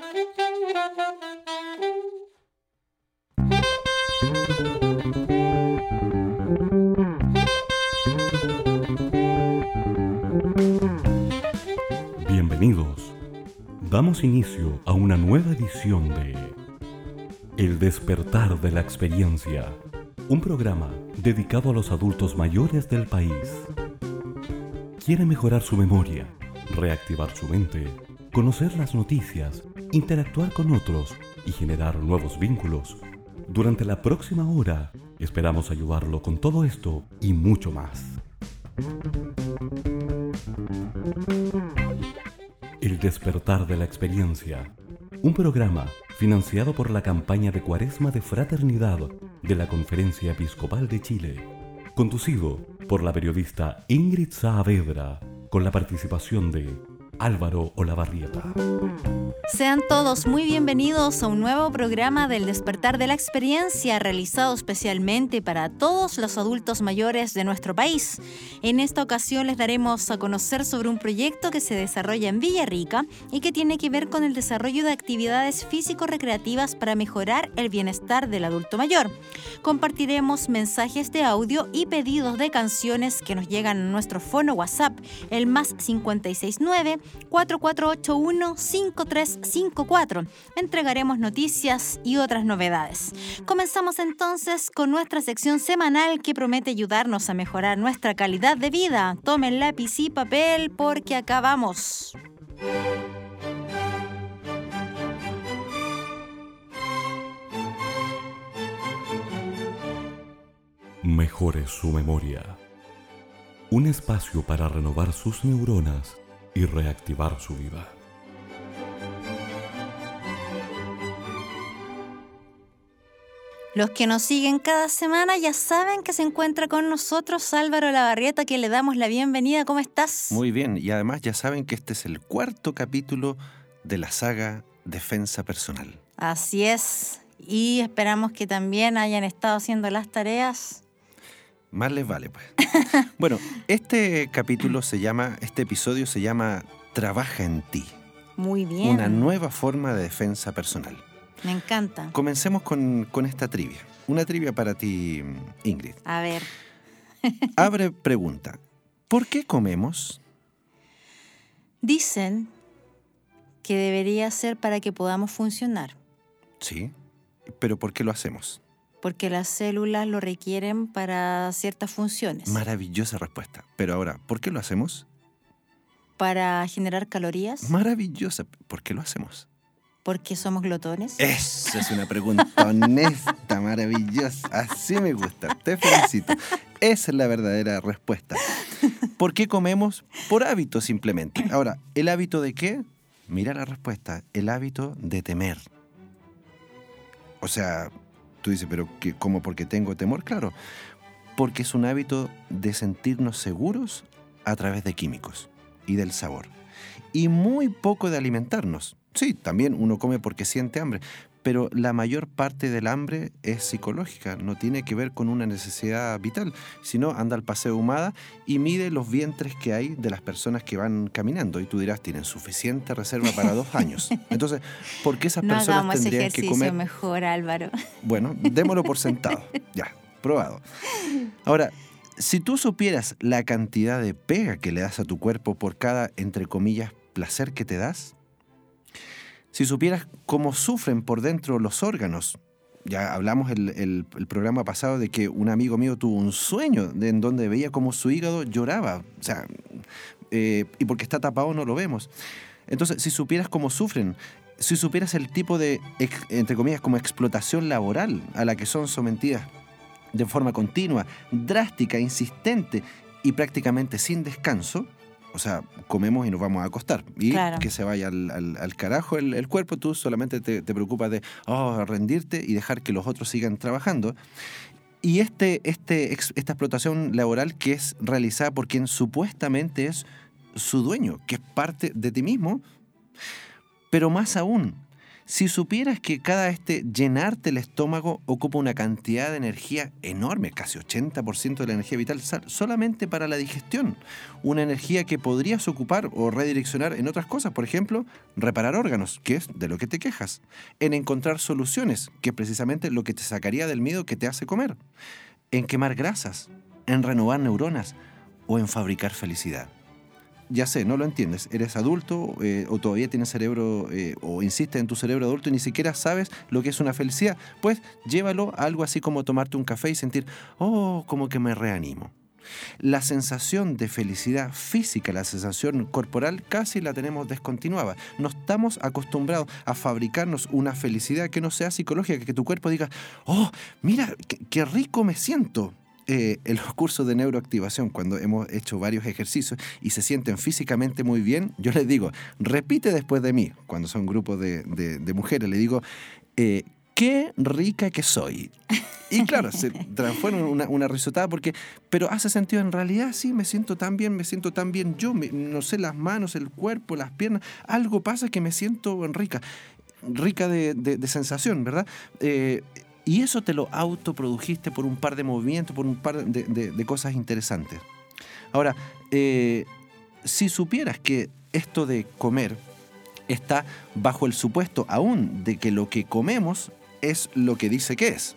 Bienvenidos. Damos inicio a una nueva edición de El despertar de la experiencia, un programa dedicado a los adultos mayores del país. ¿Quiere mejorar su memoria, reactivar su mente, conocer las noticias, interactuar con otros y generar nuevos vínculos? Durante la próxima hora esperamos ayudarlo con todo esto y mucho más. El despertar de la experiencia, un programa financiado por la campaña de Cuaresma de Fraternidad de la Conferencia Episcopal de Chile, conducido por la periodista Ingrid Saavedra, con la participación de Álvaro Olavarrieta. Sean todos muy bienvenidos a un nuevo programa del Despertar de la Experiencia, realizado especialmente para todos los adultos mayores de nuestro país. En esta ocasión les daremos a conocer sobre un proyecto que se desarrolla en Villarrica y que tiene que ver con el desarrollo de actividades físico-recreativas para mejorar el bienestar del adulto mayor. Compartiremos mensajes de audio y pedidos de canciones que nos llegan a nuestro fono WhatsApp, el más 569-4481-5354. Entregaremos noticias y otras novedades. Comenzamos entonces con nuestra sección semanal que promete ayudarnos a mejorar nuestra calidad de vida. Tomen lápiz y papel porque acá vamos. Mejore su memoria. Un espacio para renovar sus neuronas y reactivar su vida. Los que nos siguen cada semana ya saben que se encuentra con nosotros Álvaro Olavarrieta, que le damos la bienvenida. ¿Cómo estás? Muy bien, y además ya saben que este es el 4º capítulo de la saga Defensa Personal. Así es, y esperamos que también hayan estado haciendo las tareas. Más les vale, pues. Bueno, este episodio se llama Trabaja en ti. Muy bien. Una nueva forma de defensa personal. Me encanta. Comencemos con esta trivia. Una trivia para ti, Ingrid. A ver. Abre pregunta. ¿Por qué comemos? Dicen que debería ser para que podamos funcionar. Sí, pero ¿por qué lo hacemos? Porque las células lo requieren para ciertas funciones. Maravillosa respuesta. Pero ahora, ¿por qué lo hacemos? Para generar calorías. Maravillosa. ¿Por qué lo hacemos? Porque somos glotones. Esa es una pregunta honesta, maravillosa. Así me gusta. Te felicito. Esa es la verdadera respuesta. ¿Por qué comemos? Por hábito, simplemente. Ahora, ¿el hábito de qué? Mira la respuesta. El hábito de temer. O sea, tú dices, ¿pero qué, cómo? ¿Porque tengo temor? Claro, porque es un hábito de sentirnos seguros a través de químicos y del sabor. Y muy poco de alimentarnos. Sí, también uno come porque siente hambre, pero la mayor parte del hambre es psicológica, no tiene que ver con una necesidad vital, sino anda al Paseo Humada y mide los vientres que hay de las personas que van caminando. Y tú dirás, tienen suficiente reserva para 2 años. Entonces, ¿por qué esas personas tendrían que comer? No hagamos ejercicio mejor, Álvaro. Bueno, démoslo por sentado. Ya, probado. Ahora, si tú supieras la cantidad de pega que le das a tu cuerpo por cada, entre comillas, placer que te das, si supieras cómo sufren por dentro los órganos, ya hablamos el programa pasado de que un amigo mío tuvo un sueño en donde veía cómo su hígado lloraba, o sea, y porque está tapado no lo vemos. Entonces, si supieras cómo sufren, si supieras el tipo de, entre comillas, como explotación laboral a la que son sometidas de forma continua, drástica, insistente y prácticamente sin descanso, o sea, comemos y nos vamos a acostar. Y claro, que se vaya al carajo el cuerpo, tú solamente te preocupas de rendirte y dejar que los otros sigan trabajando. Y esta explotación laboral que es realizada por quien supuestamente es su dueño, que es parte de ti mismo, pero más aún, Si supieras que cada llenarte el estómago ocupa una cantidad de energía enorme, casi 80% de la energía vital, solamente para la digestión. Una energía que podrías ocupar o redireccionar en otras cosas, por ejemplo, reparar órganos, que es de lo que te quejas, en encontrar soluciones, que es precisamente lo que te sacaría del miedo que te hace comer, en quemar grasas, en renovar neuronas o en fabricar felicidad. Ya sé, no lo entiendes, eres adulto o todavía tienes cerebro o insistes en tu cerebro adulto y ni siquiera sabes lo que es una felicidad. Pues llévalo a algo así como tomarte un café y sentir, como que me reanimo. La sensación de felicidad física, la sensación corporal, casi la tenemos descontinuada. No estamos acostumbrados a fabricarnos una felicidad que no sea psicológica, que tu cuerpo diga, mira, qué rico me siento. En los cursos de neuroactivación, cuando hemos hecho varios ejercicios y se sienten físicamente muy bien, yo les digo, repite después de mí, cuando son grupos de mujeres, les digo, qué rica que soy. Y claro, se transforma en una risotada, pero hace sentido, en realidad sí, me siento tan bien yo, no sé, las manos, el cuerpo, las piernas, algo pasa que me siento rica de sensación, ¿verdad? Y eso te lo autoprodujiste por un par de movimientos, por un par de cosas interesantes. Ahora, si supieras que esto de comer está bajo el supuesto aún de que lo que comemos es lo que dice que es.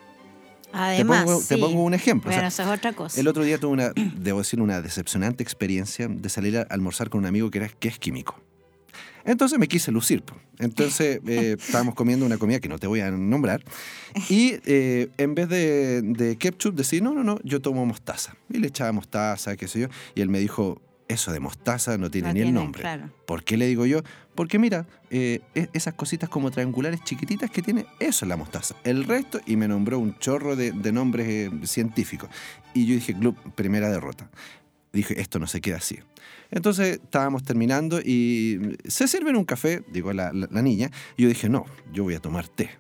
Además, te pongo un ejemplo. Bueno, eso es otra cosa. El otro día tuve una decepcionante experiencia de salir a almorzar con un amigo que es químico. Entonces me quise lucir. Entonces estábamos comiendo una comida que no te voy a nombrar y en vez de ketchup decir, no, yo tomo mostaza. Y le echaba mostaza, qué sé yo, y él me dijo, eso de mostaza no tiene ni el nombre. Claro. ¿Por qué le digo yo? Porque mira, esas cositas como triangulares chiquititas que tiene, eso es la mostaza. El resto, y me nombró un chorro de nombres científicos. Y yo dije, primera derrota. Dije, esto no se queda así. Entonces estábamos terminando y se sirve en un café, digo la niña, y yo dije, no, yo voy a tomar té.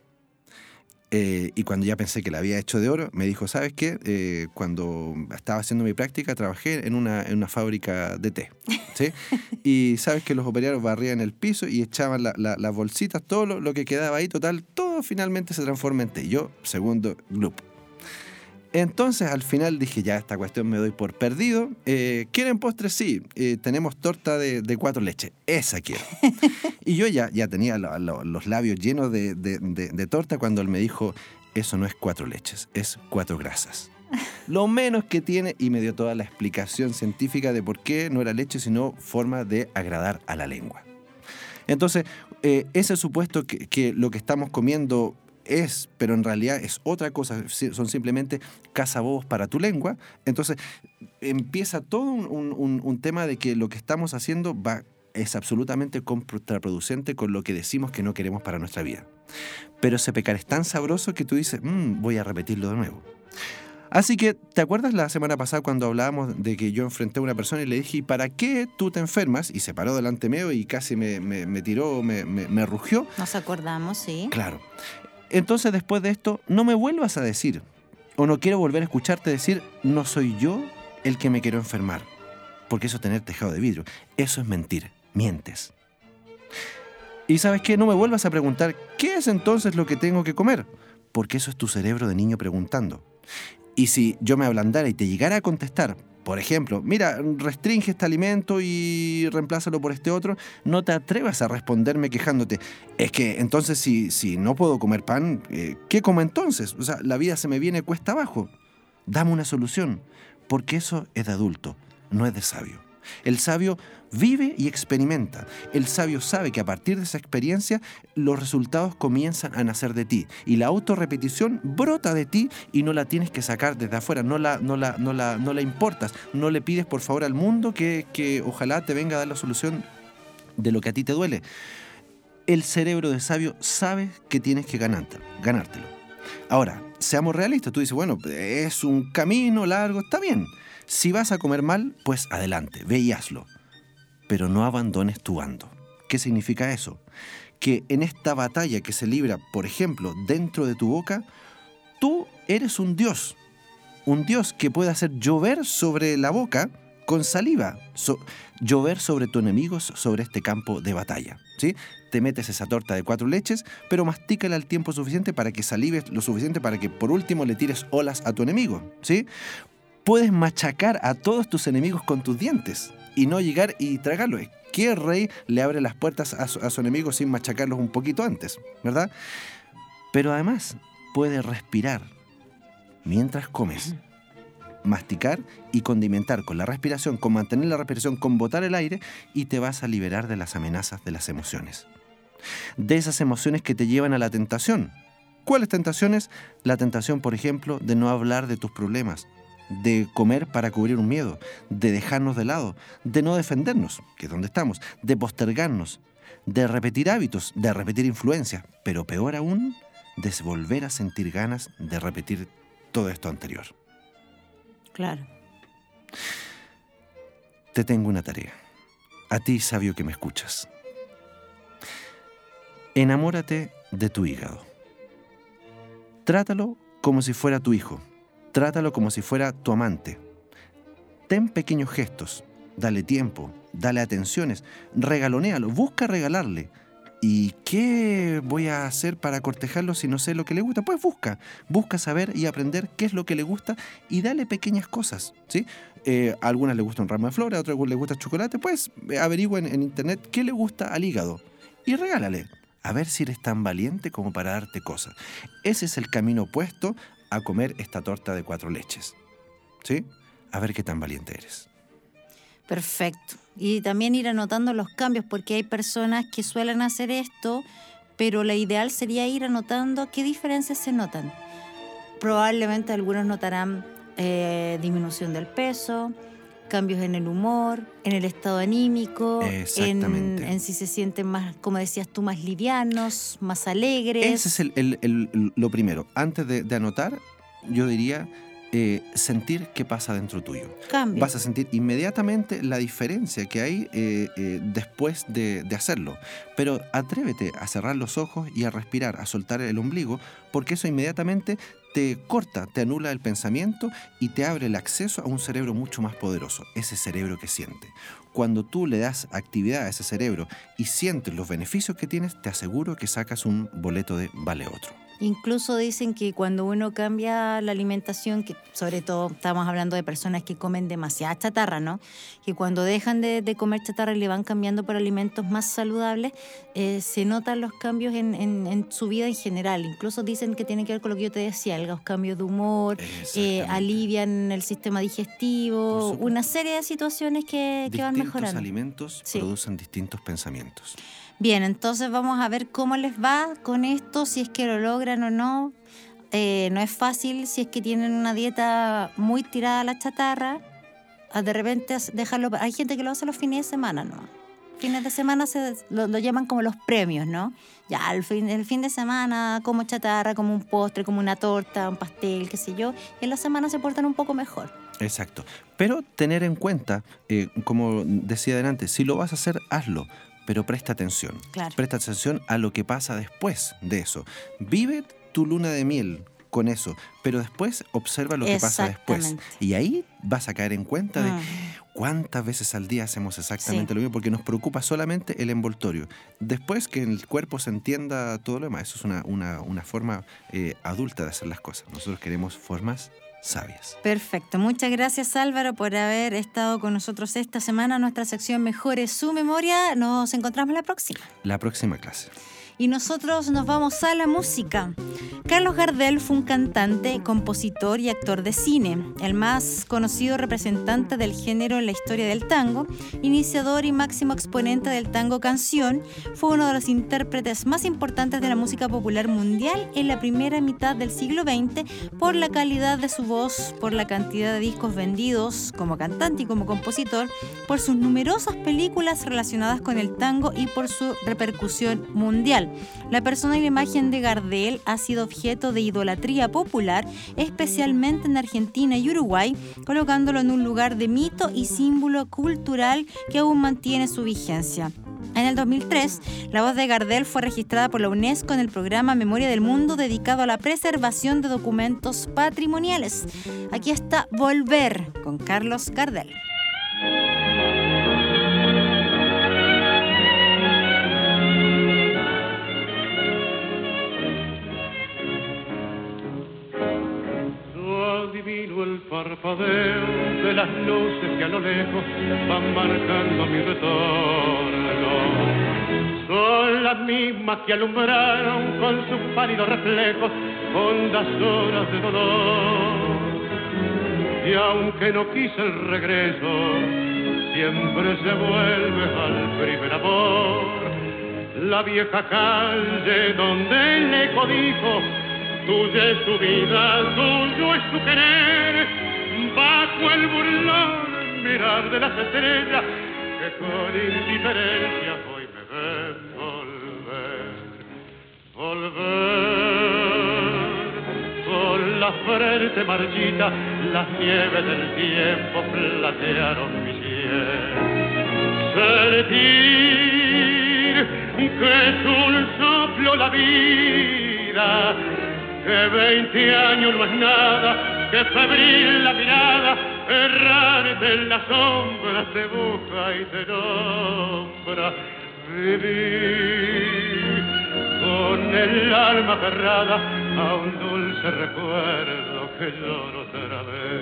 Y cuando ya pensé que la había hecho de oro, me dijo, ¿sabes qué? Cuando estaba haciendo mi práctica, trabajé en una fábrica de té, ¿sí? Y sabes que los operarios barrían el piso y echaban las bolsitas, todo lo que quedaba ahí, total, todo finalmente se transforma en té. Yo, segundo, glup. Entonces al final dije, ya esta cuestión me doy por perdido. ¿Quieren postres? Sí. Tenemos torta de 4 leches. Esa quiero. Y yo ya tenía los labios llenos de torta cuando él me dijo, eso no es 4 leches, es 4 grasas. Lo menos que tiene, y me dio toda la explicación científica de por qué no era leche, sino forma de agradar a la lengua. Entonces, ese supuesto que lo que estamos comiendo pero en realidad es otra cosa, son simplemente cazabobos para tu lengua. Entonces empieza todo un tema de que lo que estamos haciendo es absolutamente contraproducente con lo que decimos que no queremos para nuestra vida. Pero ese pecar es tan sabroso que tú dices, voy a repetirlo de nuevo. Así que, ¿te acuerdas la semana pasada cuando hablábamos de que yo enfrenté a una persona y le dije, ¿y para qué tú te enfermas? Y se paró delante mío y casi me tiró, me rugió. Nos acordamos, sí. Claro. Entonces, después de esto, no me vuelvas a decir, o no quiero volver a escucharte decir, no soy yo el que me quiero enfermar, porque eso es tener tejado de vidrio. Eso es mentir, mientes. Y ¿sabes qué? No me vuelvas a preguntar, ¿qué es entonces lo que tengo que comer? Porque eso es tu cerebro de niño preguntando. Y si yo me ablandara y te llegara a contestar, por ejemplo, mira, restringe este alimento y reemplázalo por este otro, no te atrevas a responderme quejándote. Es que entonces si no puedo comer pan, ¿qué como entonces? O sea, la vida se me viene cuesta abajo. Dame una solución, porque eso es de adulto, no es de sabio. El sabio vive y experimenta. El sabio sabe que a partir de esa experiencia los resultados comienzan a nacer de ti y la autorrepetición brota de ti y no la tienes que sacar desde afuera, no la importas, no le pides por favor al mundo que ojalá te venga a dar la solución de lo que a ti te duele. El cerebro de sabio sabe que tienes que ganártelo. Ahora, seamos realistas, tú dices, bueno, es un camino largo, está bien. Si vas a comer mal, pues adelante, ve y hazlo. Pero no abandones tu bando. ¿Qué significa eso? Que en esta batalla que se libra, por ejemplo, dentro de tu boca, tú eres un dios que puede hacer llover sobre la boca con saliva, llover sobre tus enemigos, sobre este campo de batalla, ¿sí? te metes esa torta de 4 leches, pero mastícala al tiempo suficiente para que salives lo suficiente para que por último le tires olas a tu enemigo, ¿sí? Puedes machacar a todos tus enemigos con tus dientes y no llegar y tragarlo. ¿Qué rey le abre las puertas a su enemigo sin machacarlos un poquito antes, verdad? Pero además puedes respirar mientras comes, masticar y condimentar con la respiración, con mantener la respiración, con botar el aire, y te vas a liberar de las amenazas de las emociones. De esas emociones que te llevan a la tentación. ¿Cuáles tentaciones? La tentación, por ejemplo, de no hablar de tus problemas, de comer para cubrir un miedo, de dejarnos de lado, de no defendernos, que es donde estamos, de postergarnos, de repetir hábitos, de repetir influencias, pero peor aún, de volver a sentir ganas de repetir todo esto anterior. Claro. Te tengo una tarea. A ti, sabio que me escuchas. Enamórate de tu hígado. Trátalo como si fuera tu hijo. Trátalo como si fuera tu amante. Ten pequeños gestos. Dale tiempo. Dale atenciones. Regalonéalo. Busca regalarle. ¿Y qué voy a hacer para cortejarlo si no sé lo que le gusta? Pues busca saber y aprender qué es lo que le gusta y dale pequeñas cosas, ¿sí? A algunas le gusta un ramo de flores, a otras le gusta el chocolate, pues averigua en internet qué le gusta al hígado y regálale, a ver si eres tan valiente como para darte cosas. Ese es el camino opuesto a comer esta torta de 4 leches, ¿sí? A ver qué tan valiente eres. Perfecto. Y también ir anotando los cambios, porque hay personas que suelen hacer esto, pero lo ideal sería ir anotando qué diferencias se notan. Probablemente algunos notarán disminución del peso, cambios en el humor, en el estado anímico, en si se sienten más, como decías tú, más livianos, más alegres. Ese es lo primero. Antes de anotar, yo diría... sentir qué pasa dentro tuyo. Cambio. Vas a sentir inmediatamente la diferencia que hay después de hacerlo. Pero atrévete a cerrar los ojos y a respirar, a soltar el ombligo, porque eso inmediatamente te corta, te anula el pensamiento y te abre el acceso a un cerebro mucho más poderoso, ese cerebro que siente. Cuando tú le das actividad a ese cerebro y sientes los beneficios que tienes, te aseguro que sacas un boleto de vale otro. Incluso dicen que cuando uno cambia la alimentación, que sobre todo estamos hablando de personas que comen demasiada chatarra, ¿no? Que cuando dejan de comer chatarra y le van cambiando por alimentos más saludables, se notan los cambios en su vida en general. Incluso dicen que tiene que ver con lo que yo te decía, los cambios de humor, alivian el sistema digestivo, una serie de situaciones que van mejorando. Distintos alimentos producen distintos pensamientos. Bien, entonces vamos a ver cómo les va con esto, si es que lo logran o no. No es fácil si es que tienen una dieta muy tirada a la chatarra. De repente dejarlo. Hay gente que lo hace los fines de semana, ¿no? Fines de semana lo llaman como los premios, ¿no? Ya, el fin de semana como chatarra, como un postre, como una torta, un pastel, qué sé yo. Y en la semana se portan un poco mejor. Exacto. Pero tener en cuenta, como decía adelante, si lo vas a hacer, hazlo. Pero presta atención. Claro. Presta atención a lo que pasa después de eso. Vive tu luna de miel con eso, pero después observa lo que pasa después. Y ahí vas a caer en cuenta de cuántas veces al día hacemos exactamente lo mismo, porque nos preocupa solamente el envoltorio. Después que el cuerpo se entienda todo lo demás. Eso es una forma adulta de hacer las cosas. Nosotros queremos formas sabias. Perfecto. Muchas gracias, Álvaro, por haber estado con nosotros esta semana. Nuestra sección Mejore su Memoria. Nos encontramos la próxima clase. Y nosotros nos vamos a la música. Carlos Gardel fue un cantante, compositor y actor de cine, el más conocido representante del género en la historia del tango, iniciador y máximo exponente del tango canción, fue uno de los intérpretes más importantes de la música popular mundial en la primera mitad del siglo XX por la calidad de su voz, por la cantidad de discos vendidos como cantante y como compositor, por sus numerosas películas relacionadas con el tango y por su repercusión mundial. La persona y la imagen de Gardel ha sido objeto de idolatría popular, especialmente en Argentina y Uruguay, colocándolo en un lugar de mito y símbolo cultural que aún mantiene su vigencia. En el 2003, la voz de Gardel fue registrada por la UNESCO en el programa Memoria del Mundo dedicado a la preservación de documentos patrimoniales. Aquí está Volver con Carlos Gardel. parpadeo de las luces que a lo lejos van marcando mi retorno. Son las mismas que alumbraron con sus pálidos reflejos hondas horas de dolor. Y aunque no quise el regreso, siempre se vuelve al primer amor. La vieja calle donde el eco dijo: tuya es tu vida, tuyo es tu querer, bajo el burlón mirar de las estrellas que con indiferencia hoy me ven volver, con la frente marchita, las nieves del tiempo platearon mi piel. Sentir que es un soplo la vida, que 20 años no es nada, que febril la mirada, errante en las sombras te busca y te nombra. Vivir con el alma aferrada a un dulce recuerdo que lloro otra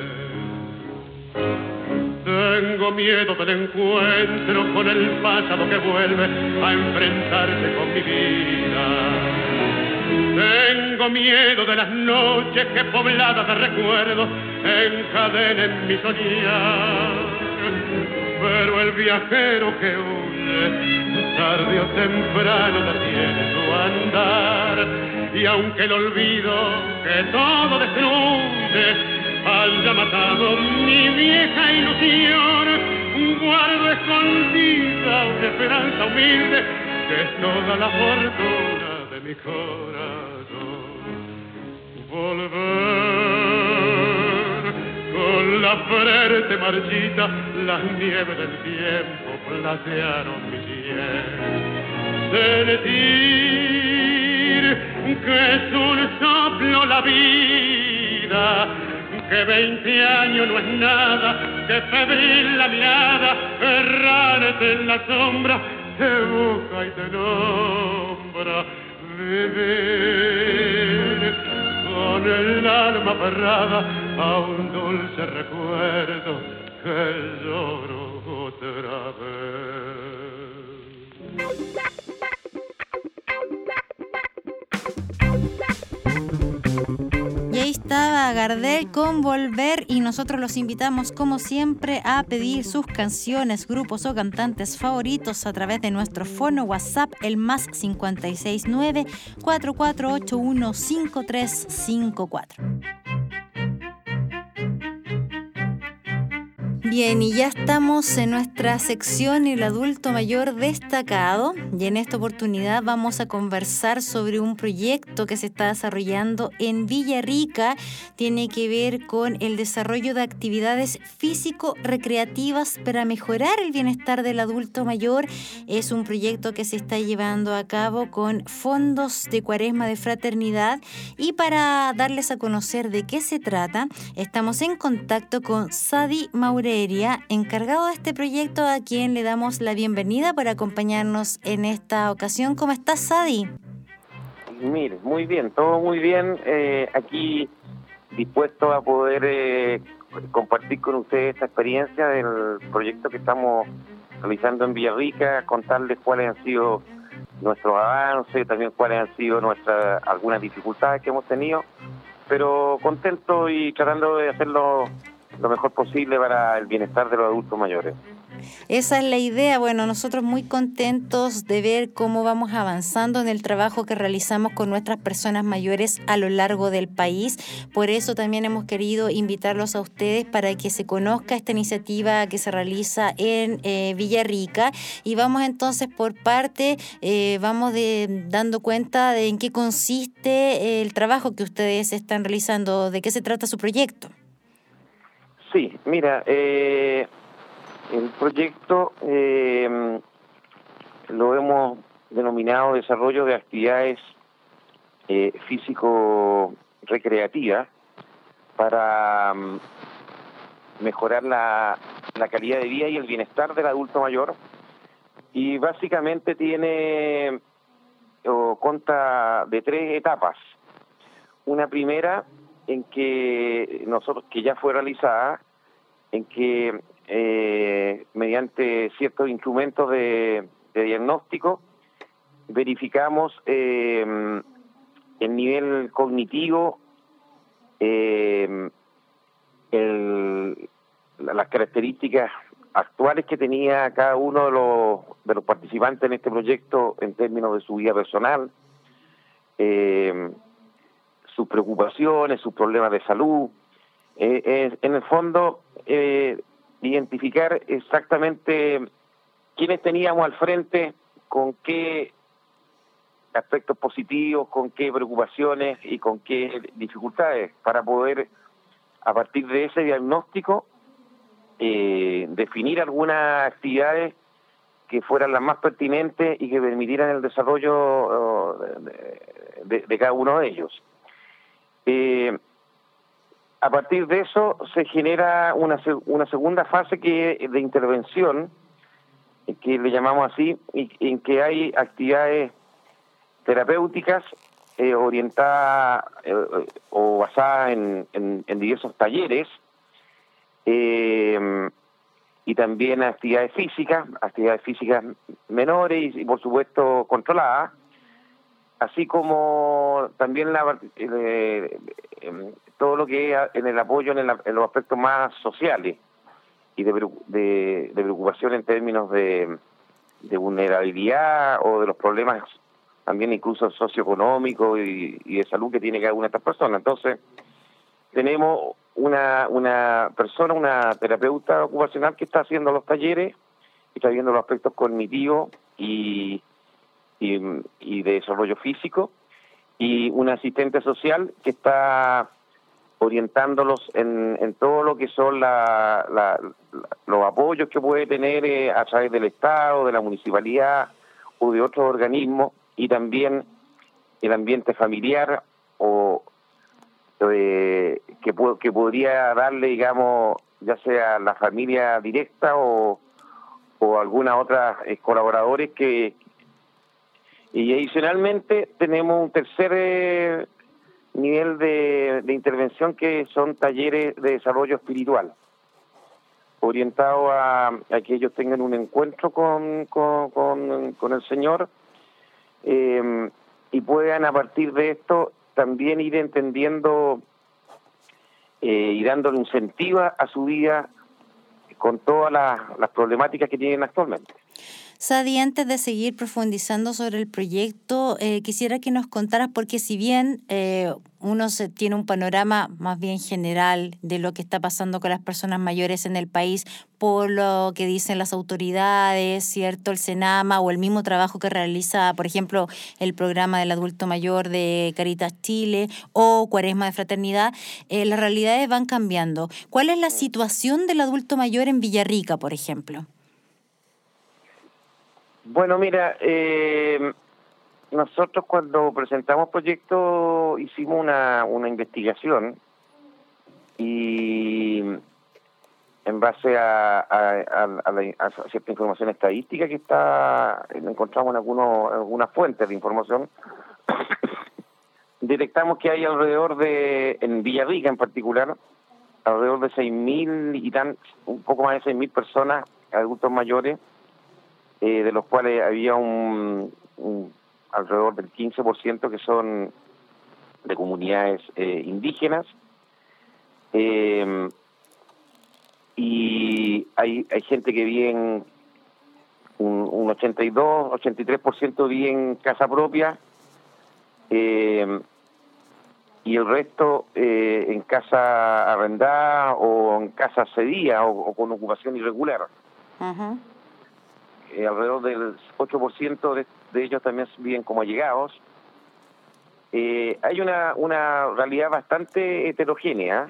vez. Tengo miedo del encuentro con el pasado que vuelve a enfrentarse con mi vida. Tengo miedo de las noches que pobladas de recuerdos encadenen mi soñar. Pero el viajero que huye, tarde o temprano detiene su andar. Y aunque el olvido que todo destruye haya matado mi vieja ilusión, guardo escondida una esperanza humilde que es toda la fortuna de mi corazón. Volver con la frente marchita, las nieves del tiempo platearon mi piel. Sentir que es un soplo la vida, que 20 años no es nada, que febril la mirada, errante en la sombra, te busca y te nombra. Vivir con el alma aferrada a un dulce recuerdo que lloro otra vez. Y ahí estaba Gardel con Volver, y nosotros los invitamos como siempre a pedir sus canciones, grupos o cantantes favoritos a través de nuestro fono WhatsApp, el más 569 4481 5354. Bien, y ya estamos en nuestra sección El adulto mayor destacado, y en esta oportunidad vamos a conversar sobre un proyecto que se está desarrollando en Villarrica. Tiene que ver con el desarrollo de actividades físico-recreativas para mejorar el bienestar del adulto mayor. Es un proyecto que se está llevando a cabo con fondos de Cuaresma de Fraternidad, y para darles a conocer de qué se trata, estamos en contacto con Sadi Maureria, encargado de este proyecto, a quien le damos la bienvenida por acompañarnos en esta ocasión. ¿Cómo estás, Sadi? Mire, muy bien, todo muy bien. Aquí dispuesto a poder compartir con ustedes esta experiencia del proyecto que estamos realizando en Villarrica, contarles cuáles han sido nuestros avances, también cuáles han sido algunas dificultades que hemos tenido, pero contento y tratando de hacerlo lo mejor posible para el bienestar de los adultos mayores. Esa es la idea. Bueno, nosotros muy contentos de ver cómo vamos avanzando en el trabajo que realizamos con nuestras personas mayores a lo largo del país. Por eso también hemos querido invitarlos a ustedes para que se conozca esta iniciativa que se realiza en Villarrica. Y vamos entonces por parte, dando cuenta de en qué consiste el trabajo que ustedes están realizando, de qué se trata su proyecto. Sí, mira, el proyecto lo hemos denominado desarrollo de actividades físico-recreativas para mejorar la calidad de vida y el bienestar del adulto mayor, y básicamente consta de 3 etapas. Una primera en que nosotros, que ya fue realizada, en que mediante ciertos instrumentos de diagnóstico verificamos el nivel cognitivo, las características actuales que tenía cada uno de los participantes en este proyecto en términos de su vida personal, sus preocupaciones, sus problemas de salud, en el fondo identificar exactamente quiénes teníamos al frente, con qué aspectos positivos, con qué preocupaciones y con qué dificultades, para poder, a partir de ese diagnóstico, definir algunas actividades que fueran las más pertinentes y que permitieran el desarrollo de cada uno de ellos. A partir de eso se genera una segunda fase de intervención, que le llamamos así, en que hay actividades terapéuticas orientadas o basadas en diversos talleres, y también actividades físicas menores y por supuesto controladas, así como también todo lo que es en el apoyo en los aspectos más sociales y de preocupación en términos de vulnerabilidad o de los problemas también incluso socioeconómicos y de salud que tiene cada una de estas personas. Entonces, tenemos una persona, una terapeuta ocupacional que está haciendo los talleres, y está viendo los aspectos cognitivos y de desarrollo físico, y un asistente social que está orientándolos en todo lo que son los apoyos que puede tener a través del Estado, de la municipalidad o de otros organismos, y también el ambiente familiar que podría darle, digamos, ya sea la familia directa o alguna otra colaboradores y adicionalmente tenemos un tercer nivel de intervención, que son talleres de desarrollo espiritual, orientados a que ellos tengan un encuentro con el Señor, y puedan a partir de esto también ir entendiendo y dándole un sentido a su vida con todas las problemáticas que tienen actualmente. Sadi, antes de seguir profundizando sobre el proyecto, quisiera que nos contaras, porque si bien uno tiene un panorama más bien general de lo que está pasando con las personas mayores en el país, por lo que dicen las autoridades, ¿cierto? El Senama o el mismo trabajo que realiza, por ejemplo, el programa del adulto mayor de Caritas Chile o Cuaresma de Fraternidad, las realidades van cambiando. ¿Cuál es la situación del adulto mayor en Villarrica, por ejemplo? Bueno, mira, nosotros cuando presentamos proyectos hicimos una investigación, y en base a cierta información estadística que encontramos en algunas fuentes de información, detectamos que hay en Villarrica en particular, alrededor de 6.000 un poco más de 6.000 personas, adultos mayores, de los cuales había alrededor del 15% que son de comunidades indígenas, y hay gente que vive un 83% vive en casa propia, y el resto en casa arrendada o en casa cedida o con ocupación irregular. Uh-huh. Alrededor del 8% de ellos también viven como allegados. Hay una realidad bastante heterogénea.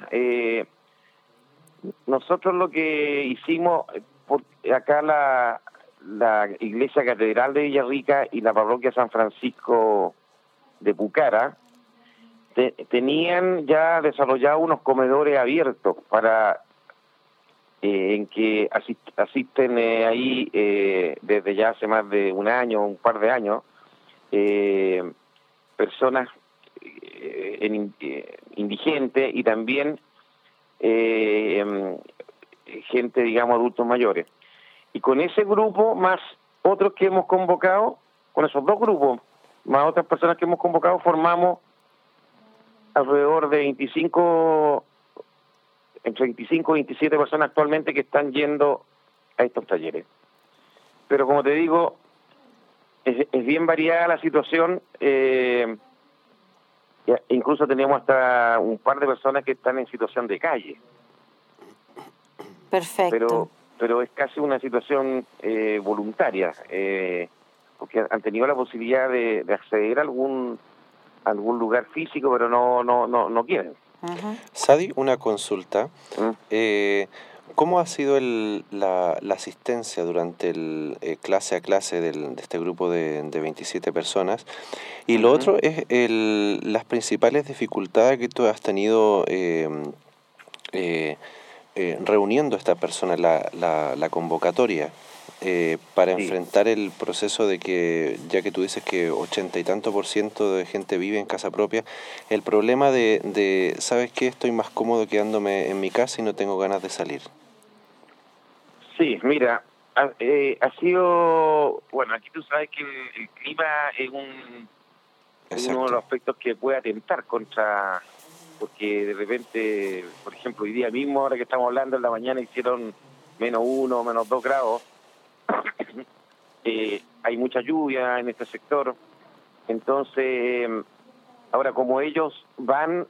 Nosotros lo que hicimos, acá la Iglesia Catedral de Villarrica y la Parroquia San Francisco de Pucara tenían ya desarrollados unos comedores abiertos en que asisten ahí desde ya hace más de un par de años, personas indigentes y también gente, digamos, adultos mayores. Y con ese grupo, más otros que hemos convocado, con esos dos grupos, más otras personas que hemos convocado, formamos alrededor de entre 25 y 27 personas actualmente que están yendo a estos talleres. Pero como te digo, es bien variada la situación. Incluso tenemos hasta un par de personas que están en situación de calle. Perfecto. Pero es casi una situación voluntaria, porque han tenido la posibilidad de acceder a algún lugar físico, pero no quieren. Ajá. Sadi, una consulta. ¿Cómo ha sido la asistencia durante el clase a clase de este grupo de 27 personas? Y lo otro es las principales dificultades que tú has tenido reuniendo a esta persona, la convocatoria, para enfrentar el proceso de que, ya que tú dices que 80 y tanto % de gente vive en casa propia, el problema de ¿sabes qué? Estoy más cómodo quedándome en mi casa y no tengo ganas de salir. Sí, mira, ha sido, bueno, aquí tú sabes que el clima es uno de los aspectos que puede atentar contra, porque de repente, por ejemplo, hoy día mismo, ahora que estamos hablando, en la mañana hicieron -1, -2 grados. Hay mucha lluvia en este sector. Entonces, ahora como ellos van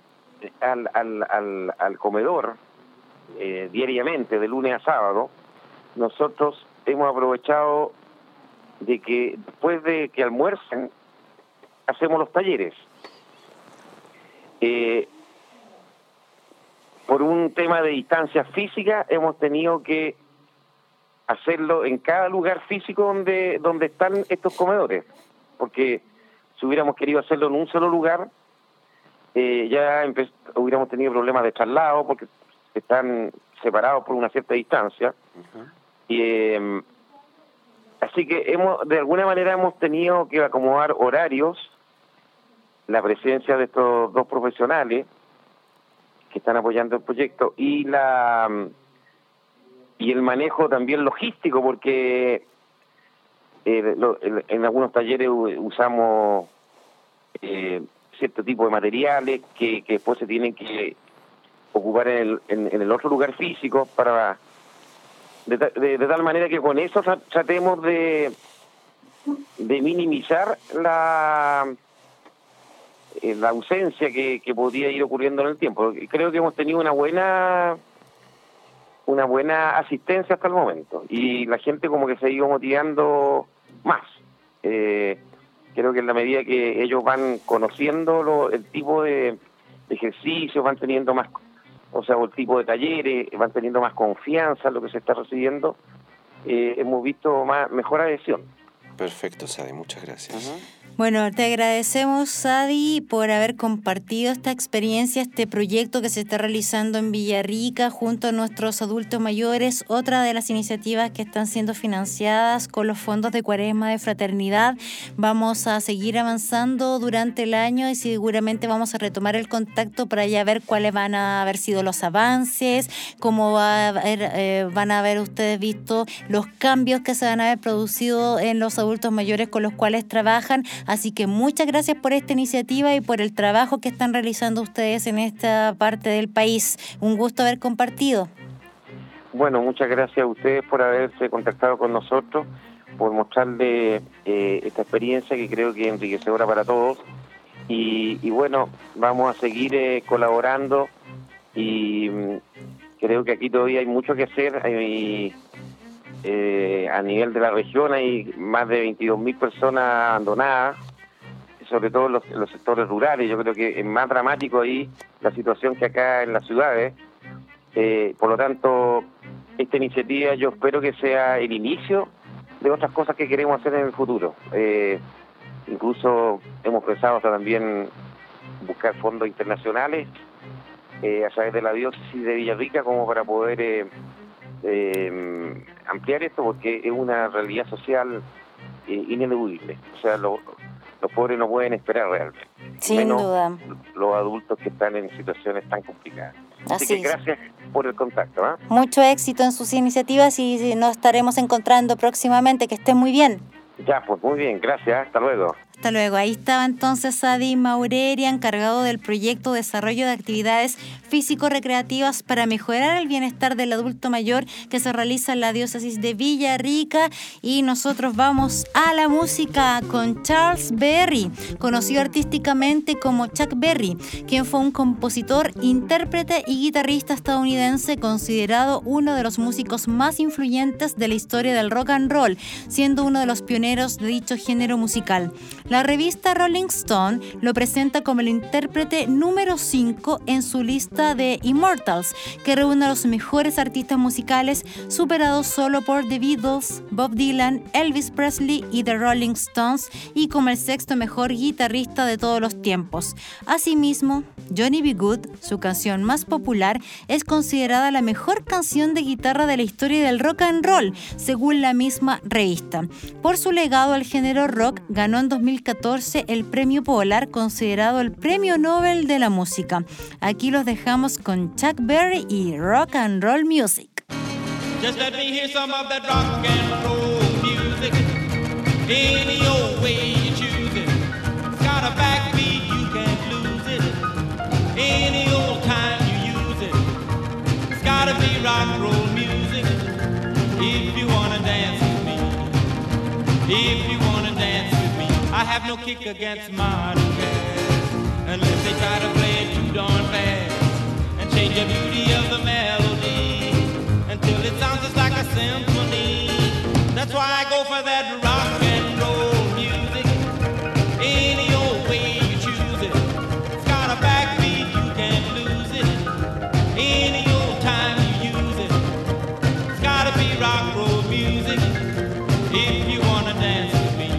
al comedor diariamente, de lunes a sábado, nosotros hemos aprovechado de que después de que almuercen, hacemos los talleres. Por un tema de distancia física, hemos tenido que hacerlo en cada lugar físico donde están estos comedores, porque si hubiéramos querido hacerlo en un solo lugar, hubiéramos tenido problemas de traslado, porque están separados por una cierta distancia. Así que de alguna manera hemos tenido que acomodar horarios, la presencia de estos dos profesionales que están apoyando el proyecto y el manejo también logístico, porque en algunos talleres usamos cierto tipo de materiales que después se tienen que ocupar en el otro lugar físico para de tal manera que con eso tratemos de minimizar la ausencia que podría ir ocurriendo en el tiempo. Creo que hemos tenido una buena asistencia hasta el momento y la gente como que se ha ido motivando más. Creo que en la medida que ellos van conociendo el tipo de ejercicios, van teniendo más, o sea, el tipo de talleres, van teniendo más confianza en lo que se está recibiendo, hemos visto mejor adhesión. Perfecto, Sadi, muchas gracias. Bueno, te agradecemos, Sadi, por haber compartido esta experiencia, este proyecto que se está realizando en Villarrica junto a nuestros adultos mayores, otra de las iniciativas que están siendo financiadas con los fondos de Cuaresma de Fraternidad. Vamos a seguir avanzando durante el año y seguramente vamos a retomar el contacto para ya ver cuáles van a haber sido los avances, cómo van a haber ustedes visto los cambios que se van a haber producido en los adultos mayores con los cuales trabajan. Así que muchas gracias por esta iniciativa y por el trabajo que están realizando ustedes en esta parte del país. Un gusto haber compartido. Bueno, muchas gracias a ustedes por haberse contactado con nosotros, por mostrarle esta experiencia que creo que es enriquecedora para todos. Y bueno, vamos a seguir colaborando y creo que aquí todavía hay mucho que hacer. A nivel de la región hay más de 22.000 personas abandonadas, sobre todo en los sectores rurales. Yo creo que es más dramático ahí la situación que acá en las ciudades. Por lo tanto, esta iniciativa yo espero que sea el inicio de otras cosas que queremos hacer en el futuro. Incluso hemos pensado también buscar fondos internacionales a través de la diócesis de Villarrica como para poder ampliar esto, porque es una realidad social ineludible. O sea, los Los pobres no pueden esperar realmente. Sin Menos duda. los adultos que están en situaciones tan complicadas. Así que es. gracias por el contacto. Mucho éxito en sus iniciativas y nos estaremos encontrando próximamente. Que estén muy bien. Ya, pues muy bien, gracias, hasta luego. Hasta luego. Ahí estaba entonces Adi Maureria, encargado del proyecto de desarrollo de actividades físico-recreativas para mejorar el bienestar del adulto mayor que se realiza en la diócesis de Villarrica. Y nosotros vamos a la música con Charles Berry, conocido artísticamente como Chuck Berry, quien fue un compositor, intérprete y guitarrista estadounidense considerado uno de los músicos más influyentes de la historia del rock and roll, siendo uno de los pioneros de dicho género musical. La revista Rolling Stone lo presenta como el intérprete número 5 en su lista de Immortals, que reúne a los mejores artistas musicales, superados solo por The Beatles, Bob Dylan, Elvis Presley y The Rolling Stones, y como el sexto mejor guitarrista de todos los tiempos. Asimismo, Johnny B. Good, su canción más popular, es considerada la mejor canción de guitarra de la historia del rock and roll, según la misma revista. Por su legado al género rock, ganó en 2014 el Premio Polar, considerado el Premio Nobel de la Música. Aquí los dejamos con Chuck Berry y Rock and Roll Music. Just let me hear some of that rock and roll music. Any old way you choose it. It's got a backbeat, you can't lose it. Any old time you use it. It's gotta be rock and roll music. If you wanna dance with me. If you wanna dance with me. I have no kick against modern jazz, unless they try to play it too darn fast and change the beauty of the melody until it sounds just like a symphony. That's why I go for that rock and roll music. Any old way you choose it. It's got a backbeat, you can't lose it. Any old time you use it. It's gotta be rock and roll music. If you wanna dance with me.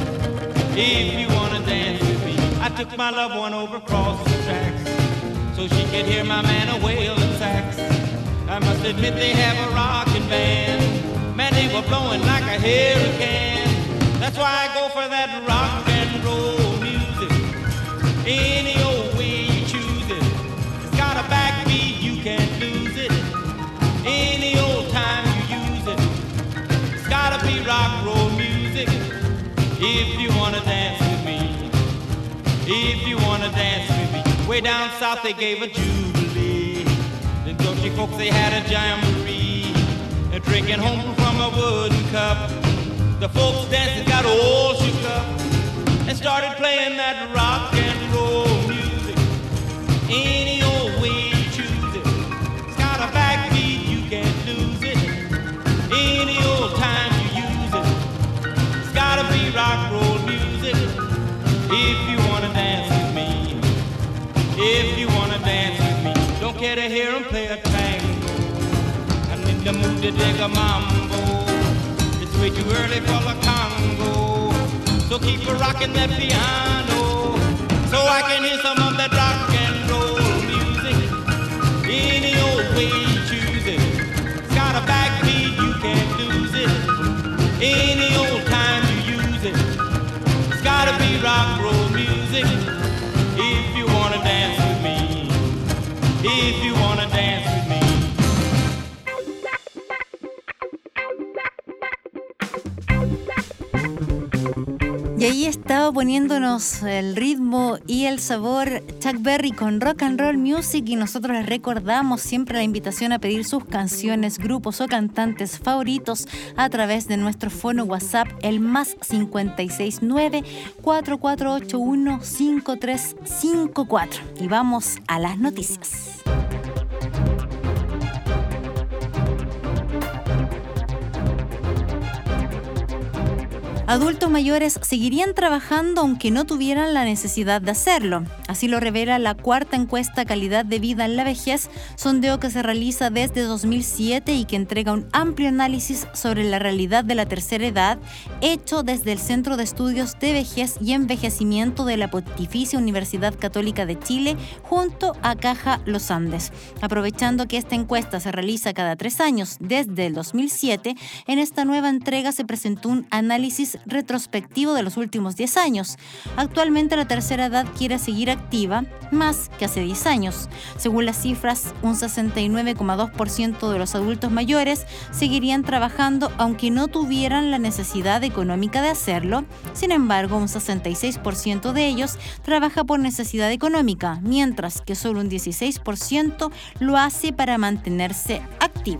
If you wanna dance with me. I took my loved one over across the tracks so she could hear my man a wailing sax. I must admit they have a rockin' band. Man, they were blowing like a hurricane. That's why I go for that rock and roll music. Any old way you choose it. It's got a backbeat, you can't lose it. Any old time you use it. It's gotta be rock and roll music. If you wanna dance with me, if you wanna dance with me. Way down south they gave a jubilee. The country folks they had a jamboree, drinking home from a wooden cup. The folks dancing got all shook up and started playing that rock and roll music. Any old way you choose it. It's got a backbeat, you can't lose it. Any old time you use it. It's gotta be rock and roll music. If you wanna dance with me, if you wanna dance with me. Don't care to hear them play a tango. I'm in the mood to dig a mambo. It's way too early for the Congo. So keep a rocking that piano, so I can hear some of that rock and roll music. Any old way you choose it. It's got a backbeat, you can't lose it. Any old time you use it. It's gotta be rock and roll music. If you wanna dance with me, if you wanna dance with me. Y ahí estaba poniéndonos el ritmo y el sabor Chuck Berry con Rock and Roll Music, y nosotros les recordamos siempre la invitación a pedir sus canciones, grupos o cantantes favoritos a través de nuestro fono WhatsApp, el más 569-4481-5354. Y vamos a las noticias. Adultos mayores seguirían trabajando aunque no tuvieran la necesidad de hacerlo. Así lo revela la cuarta encuesta Calidad de Vida en la Vejez, sondeo que se realiza desde 2007 y que entrega un amplio análisis sobre la realidad de la tercera edad, hecho desde el Centro de Estudios de Vejez y Envejecimiento de la Pontificia Universidad Católica de Chile junto a Caja Los Andes. Aprovechando que esta encuesta se realiza cada 3 años desde el 2007, en esta nueva entrega se presentó un análisis análisis retrospectivo de los últimos 10 años. Actualmente la tercera edad quiere seguir activa más que hace 10 años. Según las cifras, un 69,2% de los adultos mayores seguirían trabajando aunque no tuvieran la necesidad económica de hacerlo. Sin embargo, un 66% de ellos trabaja por necesidad económica, mientras que solo un 16% lo hace para mantenerse activo.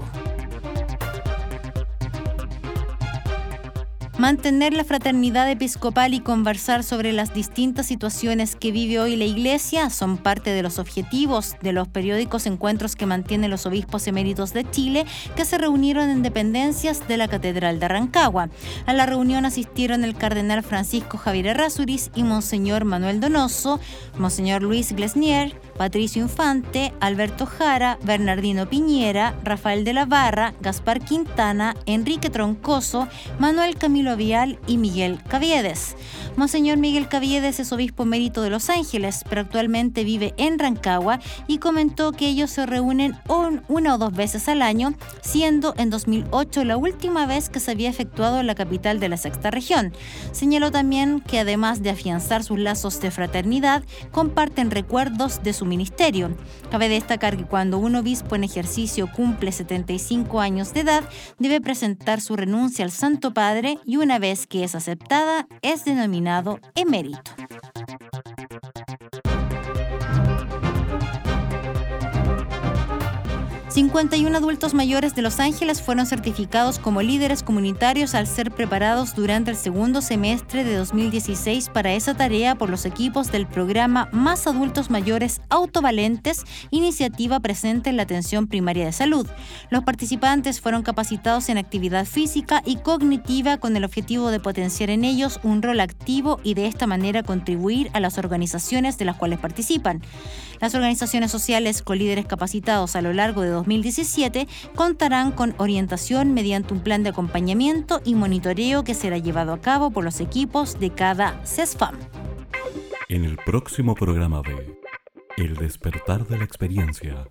Mantener la fraternidad episcopal y conversar sobre las distintas situaciones que vive hoy la Iglesia son parte de los objetivos de los periódicos encuentros que mantienen los obispos eméritos de Chile, que se reunieron en dependencias de la Catedral de Rancagua. A la reunión asistieron el cardenal Francisco Javier Errázuriz y Monseñor Manuel Donoso, Monseñor Luis Glesnier, Patricio Infante, Alberto Jara, Bernardino Piñera, Rafael de la Barra, Gaspar Quintana, Enrique Troncoso, Manuel Camilo Vial y Miguel Caviedes. Monseñor Miguel Caviedes es obispo emérito de Los Ángeles, pero actualmente vive en Rancagua y comentó que ellos se reúnen una o dos veces al año, siendo en 2008 la última vez que se había efectuado en la capital de la sexta región. Señaló también que además de afianzar sus lazos de fraternidad, comparten recuerdos de su ministerio. Cabe destacar que cuando un obispo en ejercicio cumple 75 años de edad, debe presentar su renuncia al Santo Padre y una vez que es aceptada, es denominado emérito. 51 adultos mayores de Los Ángeles fueron certificados como líderes comunitarios al ser preparados durante el segundo semestre de 2016 para esa tarea por los equipos del programa Más Adultos Mayores Autovalentes, iniciativa presente en la atención primaria de salud. Los participantes fueron capacitados en actividad física y cognitiva con el objetivo de potenciar en ellos un rol activo y de esta manera contribuir a las organizaciones de las cuales participan. Las organizaciones sociales con líderes capacitados a lo largo de 2017 contarán con orientación mediante un plan de acompañamiento y monitoreo que será llevado a cabo por los equipos de cada CESFAM. En el próximo programa de El despertar de la experiencia,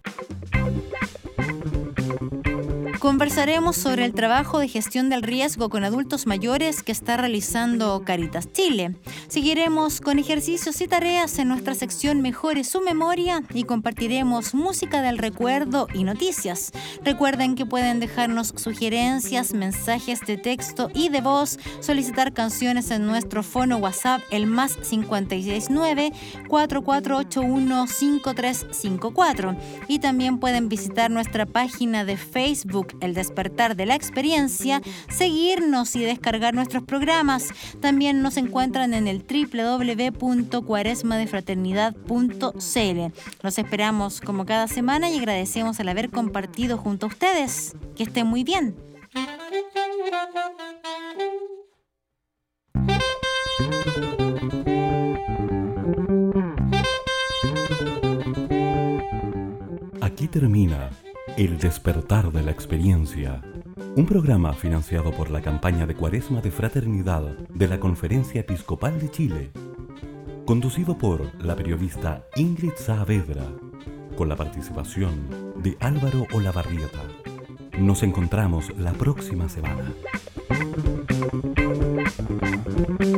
conversaremos sobre el trabajo de gestión del riesgo con adultos mayores que está realizando Caritas Chile. Seguiremos con ejercicios y tareas en nuestra sección Mejore su memoria y compartiremos música del recuerdo y noticias. Recuerden que pueden dejarnos sugerencias, mensajes de texto y de voz, solicitar canciones en nuestro fono WhatsApp, el más 569-4481-5354. Y también pueden visitar nuestra página de Facebook, El Despertar de la Experiencia, seguirnos y descargar nuestros programas. También nos encuentran en el www.cuaresmadefraternidad.cl. Los esperamos como cada semana y agradecemos el haber compartido junto a ustedes. Que estén muy bien. aquí termina El despertar de la experiencia, un programa financiado por la campaña de Cuaresma de Fraternidad de la Conferencia Episcopal de Chile, conducido por la periodista Ingrid Saavedra, con la participación de Álvaro Olavarrieta. Nos encontramos la próxima semana.